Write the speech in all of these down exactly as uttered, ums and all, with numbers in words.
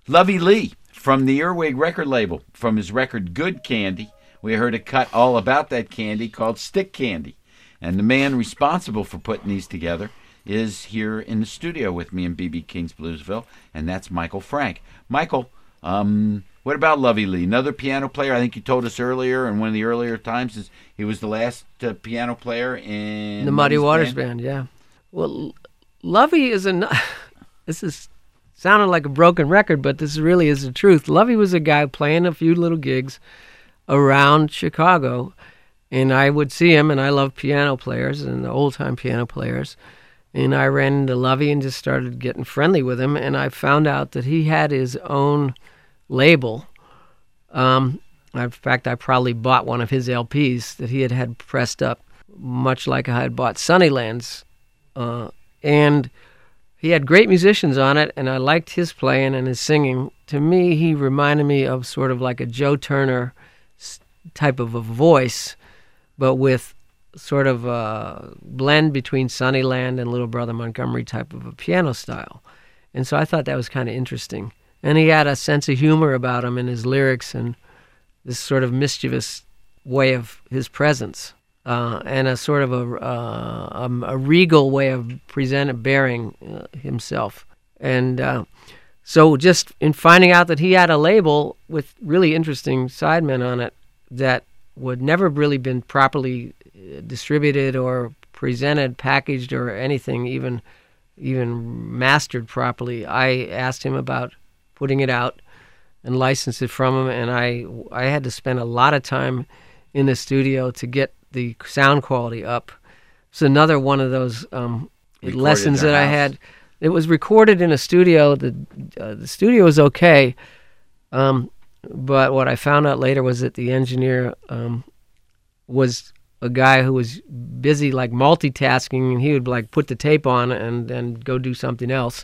Lovey Lee from the Earwig record label, from his record Good Candy. We heard a cut all about that candy called Stick Candy. And the man responsible for putting these together is here in the studio with me in B B King's Bluesville, and that's Michael Frank. Michael, um, what about Lovey Lee? Another piano player. I think you told us earlier in one of the earlier times is he was the last uh, piano player in the Muddy Waters band? band. Yeah. Well, Lovey is a. This is sounded like a broken record, but this really is the truth. Lovey was a guy playing a few little gigs around Chicago, and I would see him, and I love piano players and old-time piano players, and I ran into Lovey and just started getting friendly with him, and I found out that he had his own label. Um, in fact, I probably bought one of his L Ps that he had had pressed up, much like I had bought Sunnylands, uh, and he had great musicians on it, and I liked his playing and his singing. To me, he reminded me of sort of like a Joe Turner type of a voice, but with sort of a blend between Sunnyland and Little Brother Montgomery type of a piano style. And so I thought that was kind of interesting. And he had a sense of humor about him in his lyrics and this sort of mischievous way of his presence. Uh, and a sort of a, uh, um, a regal way of presenting, bearing uh, himself. And uh, so just in finding out that he had a label with really interesting sidemen on it that would never really been properly distributed or presented, packaged, or anything, even even mastered properly, I asked him about putting it out and licensed it from him, and I, I had to spend a lot of time in the studio to get the sound quality up. It's another one of those um, lessons that I had. It was recorded in a studio. The uh, the studio was okay, um, but what I found out later was that the engineer um, was a guy who was busy like multitasking, and he would like put the tape on and then go do something else.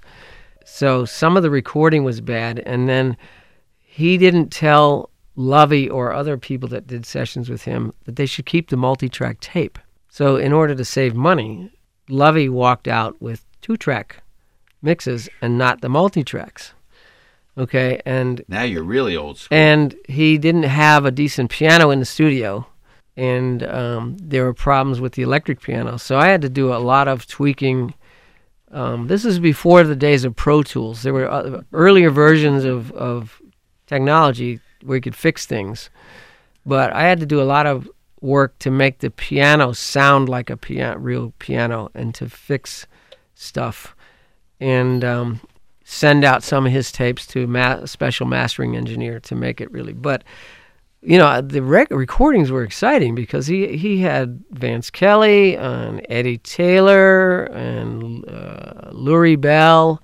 So some of the recording was bad, and then he didn't tell Lovey or other people that did sessions with him that they should keep the multi-track tape. So in order to save money, Lovey walked out with two-track mixes and not the multi-tracks. Okay, and now you're really old school. And he didn't have a decent piano in the studio, and um, there were problems with the electric piano. So I had to do a lot of tweaking. Um, this is before the days of Pro Tools. There were uh, earlier versions of, of technology where you could fix things. But I had to do a lot of work to make the piano sound like a piano, real piano, and to fix stuff. And um, send out some of his tapes to a ma- special mastering engineer to make it really. But, you know, the rec- recordings were exciting because he, he had Vance Kelly and Eddie Taylor and uh, Lurie Bell,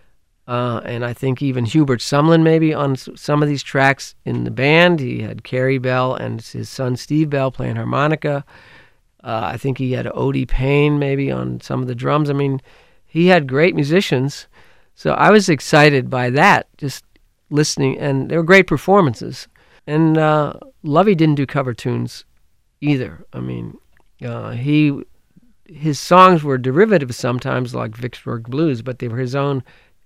uh, and I think even Hubert Sumlin maybe on s- some of these tracks in the band. He had Carrie Bell and his son Steve Bell playing harmonica. Uh, I think he had Odie Payne maybe on some of the drums. I mean, he had great musicians. So I was excited by that, just listening, and they were great performances. And uh, Lovey didn't do cover tunes either. I mean, uh, he his songs were derivative sometimes, like Vicksburg Blues, but they were his own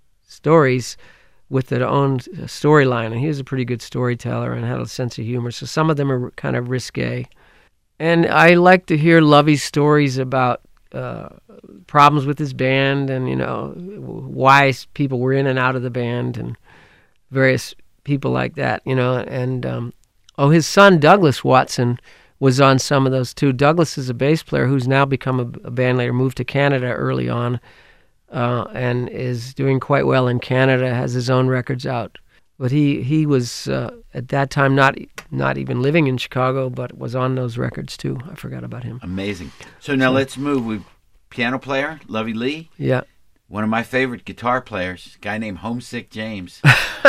stories with their own storyline. And he was a pretty good storyteller and had a sense of humor. So some of them are kind of risque. And I like to hear Lovey's stories about uh, problems with his band and, you know, why people were in and out of the band and various people like that, you know. And, um, oh, his son, Douglas Watson, was on some of those too. Douglas is a bass player who's now become a, a band leader, moved to Canada early on, uh, and is doing quite well in Canada, has his own records out. But he, he was, uh, at that time, not not even living in Chicago, but was on those records too. I forgot about him. Amazing. So now let's move. We've piano player, Lovey Lee. Yeah. One of my favorite guitar players, a guy named Homesick James.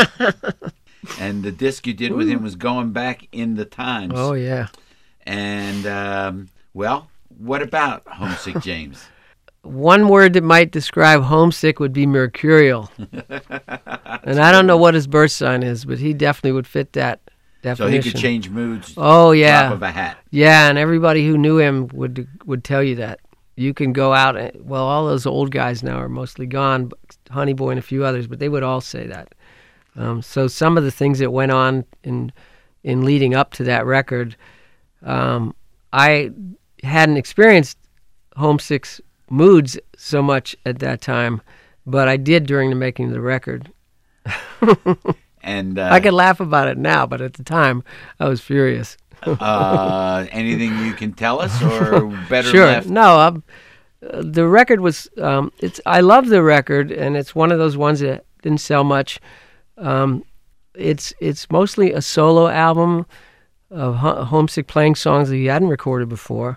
And the disc you did with him was Going Back in the Times. Oh, yeah. And, um, well, what about Homesick James? One word that might describe homesick would be mercurial. And I don't know what his birth sign is, but he definitely would fit that definition. So he could change moods. Oh, yeah. Drop of a hat. Yeah, and everybody who knew him would would tell you that. You can go out, and, well, all those old guys now are mostly gone, Honey Boy and a few others, but they would all say that. Um, so some of the things that went on in in leading up to that record, um, I hadn't experienced homesick moods so much at that time, but I did during the making of the record. And uh, I can laugh about it now, but at the time I was furious. uh, anything you can tell us, or better Sure. left? No, um, uh, the record was. Um, it's. I love the record, and it's one of those ones that didn't sell much. Um, it's it's mostly a solo album of ho- Homesick playing songs that he hadn't recorded before.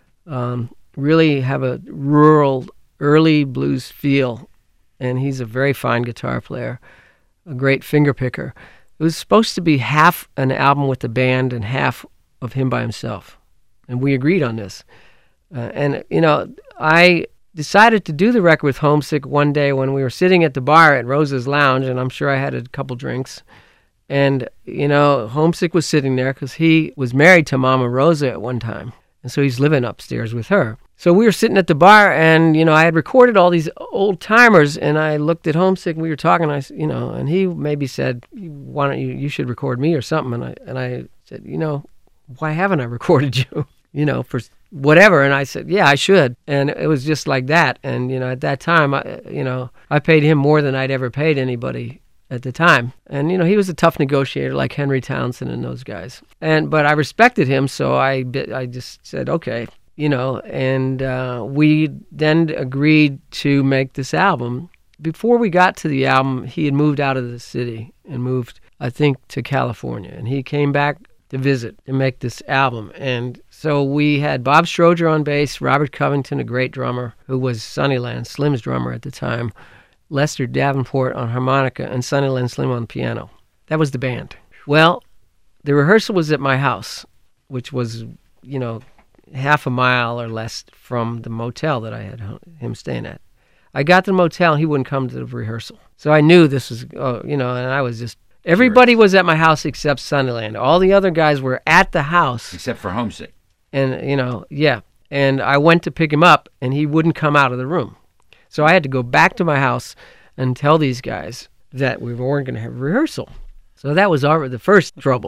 Um, really have a rural, early blues feel, and he's a very fine guitar player, a great finger picker. It was supposed to be half an album with the band and half of him by himself, and we agreed on this. Uh, and, you know, I decided to do the record with Homesick one day when we were sitting at the bar at Rosa's Lounge, and I'm sure I had a couple drinks. And, you know, Homesick was sitting there because he was married to Mama Rosa at one time, and so he's living upstairs with her. So we were sitting at the bar, and, you know, I had recorded all these old timers, and I looked at Homesick, and we were talking, I, you know, and he maybe said, why don't you, you should record me or something. And I, and I said, you know, why haven't I recorded you, you know, for whatever. And I said, yeah, I should. And it was just like that. And, you know, at that time, I, you know, I paid him more than I'd ever paid anybody at the time. And, you know, he was a tough negotiator like Henry Townsend and those guys. And, but I respected him. So I, I just said, okay. You know, and uh, we then agreed to make this album. Before we got to the album, he had moved out of the city and moved, I think, to California. And he came back to visit to make this album. And so we had Bob Stroger on bass, Robert Covington, a great drummer, who was Sunnyland Slim's drummer at the time, Lester Davenport on harmonica, and Sunnyland Slim on piano. That was the band. Well, the rehearsal was at my house, which was, you know, half a mile or less from the motel that I had him staying at. I got to the motel, and he wouldn't come to the rehearsal. So I knew this was, oh, you know, and I was just, everybody was at my house except Sunnyland. All the other guys were at the house. Except for Homesick. And, you know, yeah. And I went to pick him up, and he wouldn't come out of the room. So I had to go back to my house and tell these guys that we weren't going to have a rehearsal. So that was our, the first trouble.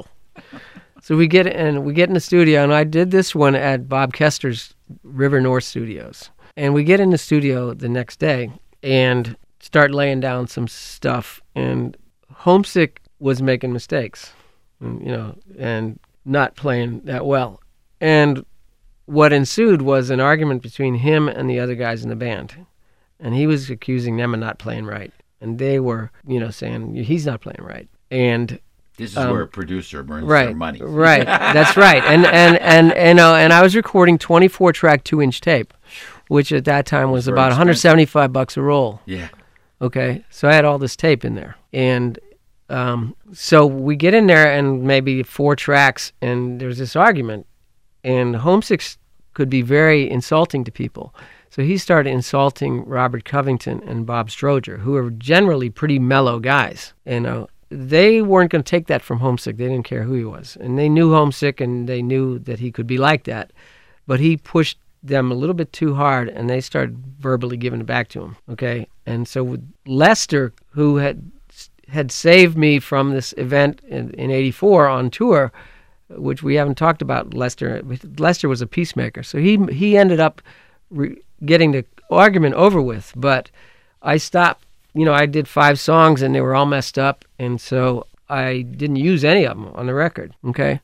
So we get and we get in the studio, and I did this one at Bob Kester's River North Studios. And we get in the studio the next day and start laying down some stuff. And Homesick was making mistakes, and, you know, and not playing that well. And what ensued was an argument between him and the other guys in the band. And he was accusing them of not playing right. And they were, you know, saying, he's not playing right. And this is um, where a producer burns right, their money. Right, that's right. And and and and, you know, and I was recording twenty-four track two inch tape, which at that time was about one hundred seventy-five bucks a roll. Yeah. Okay, so I had all this tape in there, and um, so we get in there and maybe four tracks, and there's this argument, and Homesick could be very insulting to people. So he started insulting Robert Covington and Bob Stroger, who are generally pretty mellow guys, you know. They weren't going to take that from Homesick. They didn't care who he was. And they knew Homesick, and they knew that he could be like that. But he pushed them a little bit too hard, and they started verbally giving it back to him, okay? And so with Lester, who had had saved me from this event in, in eighty-four on tour, which we haven't talked about Lester. Lester was a peacemaker. So he, he ended up re- getting the argument over with. But I stopped. You know, I did five songs, and they were all messed up, and so I didn't use any of them on the record, okay?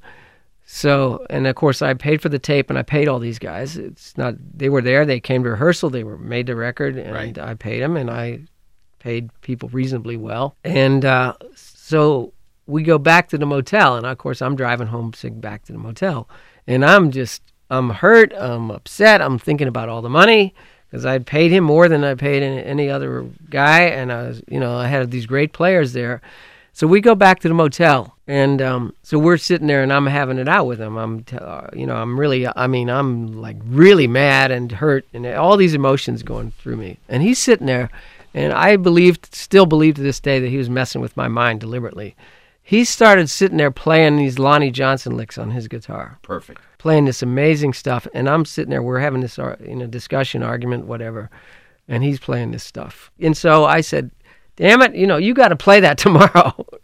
So, and of course, I paid for the tape, and I paid all these guys. It's not, they were there, they came to rehearsal, they were made the record, and right. I paid them, and I paid people reasonably well. And uh, so we go back to the motel, and of course, I'm driving Homesick back to the motel, and I'm just, I'm hurt, I'm upset, I'm thinking about all the money, because I'd paid him more than I paid any, any other guy, and I was, you know, I had these great players there. So we go back to the motel, and um, so we're sitting there, and I'm having it out with him. I'm, t- uh, you know, I'm really, I mean, I'm like really mad and hurt, and all these emotions going through me. And he's sitting there, and I believed, still believe to this day, that he was messing with my mind deliberately. He started sitting there playing these Lonnie Johnson licks on his guitar. Perfect. Playing this amazing stuff, and I'm sitting there, we're having this, you know, discussion, argument, whatever, and he's playing this stuff. And so I said, damn it, you know, you got to play that tomorrow.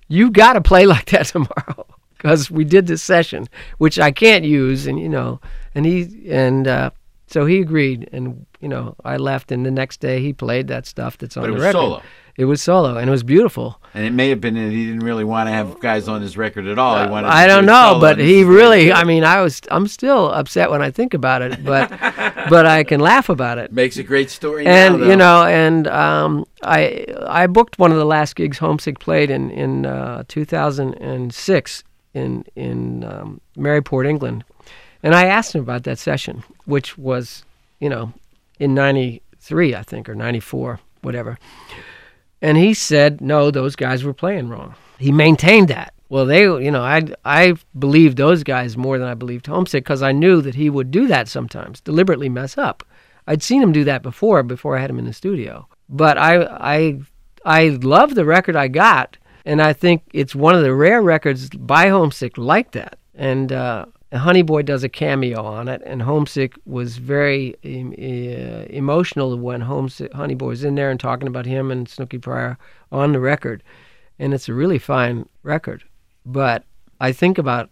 you got to play like that tomorrow because we did this session, which I can't use, and you know, and he and uh, so he agreed, and you know, I left, and the next day he played that stuff that's on But it the was record. solo. It was solo, and it was beautiful. And it may have been that he didn't really want to have guys on his record at all. He wanted. I to don't do know, solo, but and he this is really. good. I mean, I was. I'm still upset when I think about it, but but I can laugh about it. Makes a great story. And now, you know, and um, I I booked one of the last gigs Homesick played in in uh, two thousand six in in um, Maryport, England, and I asked him about that session, which was you know in ninety-three, I think, or ninety-four, whatever. And he said, no, those guys were playing wrong. He maintained that. Well, they, you know, I I believed those guys more than I believed Homesick because I knew that he would do that sometimes, deliberately mess up. I'd seen him do that before, before I had him in the studio. But I I I love the record I got, and I think it's one of the rare records by Homesick like that. And uh, Honey Boy does a cameo on it, and Homesick was very um, uh, emotional when Homesick, Honey Boy was in there and talking about him and Snooky Pryor on the record. And it's a really fine record. But I think about,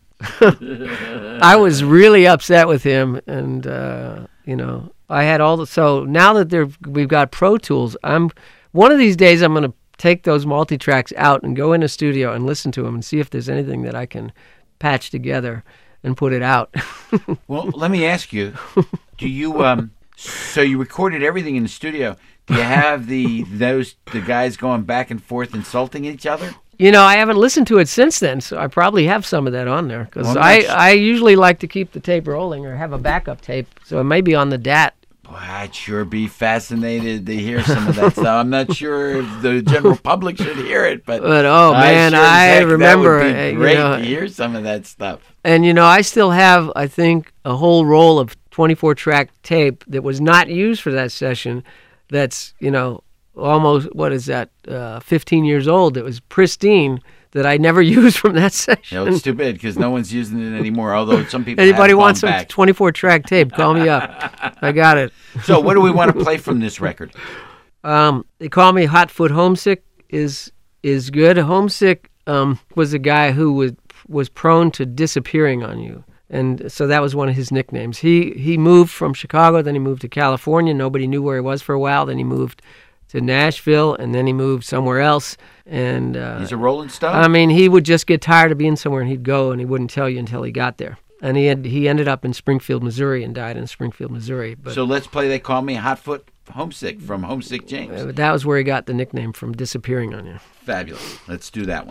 I was really upset with him, and, uh, you know, I had all the, so now that they're, we've got Pro Tools, I'm, one of these days I'm going to take those multi-tracks out and go in a studio and listen to them and see if there's anything that I can patch together and put it out. Well, let me ask you: Do you um? So you recorded everything in the studio. Do you have the those the guys going back and forth insulting each other? You know, I haven't listened to it since then, so I probably have some of that on there because Well, I, that's- I usually like to keep the tape rolling or have a backup tape, so it may be on the D A T. Boy, I'd sure be fascinated to hear some of that stuff. I'm not sure if the general public should hear it, but But oh I man, sure as I heck remember, that would uh, be you great know, to hear some of that stuff. and you know, I still have, I think, a whole roll of twenty-four track tape that was not used for that session. That's you know almost what is that, uh, fifteen years old. That was pristine that I never used from that session. You know, it's too bad because no one's using it anymore. Although some people Anybody have wants gone some back. twenty-four track tape? Call me up. I got it. So, what do we want to play from this record? Um, they call me Hotfoot. Homesick is is good. Homesick um, was a guy who was was prone to disappearing on you, and so that was one of his nicknames. He he moved from Chicago, then he moved to California. Nobody knew where he was for a while. Then he moved to Nashville, and then he moved somewhere else. And uh, He's a Rolling Stone. I mean, he would just get tired of being somewhere, and he'd go, and he wouldn't tell you until he got there. And he had, he ended up in Springfield, Missouri, and died in Springfield, Missouri. But so let's play. They Call Me Hotfoot Homesick from Homesick James. uh, that was where he got the nickname from, disappearing on you. Fabulous. Let's do that one.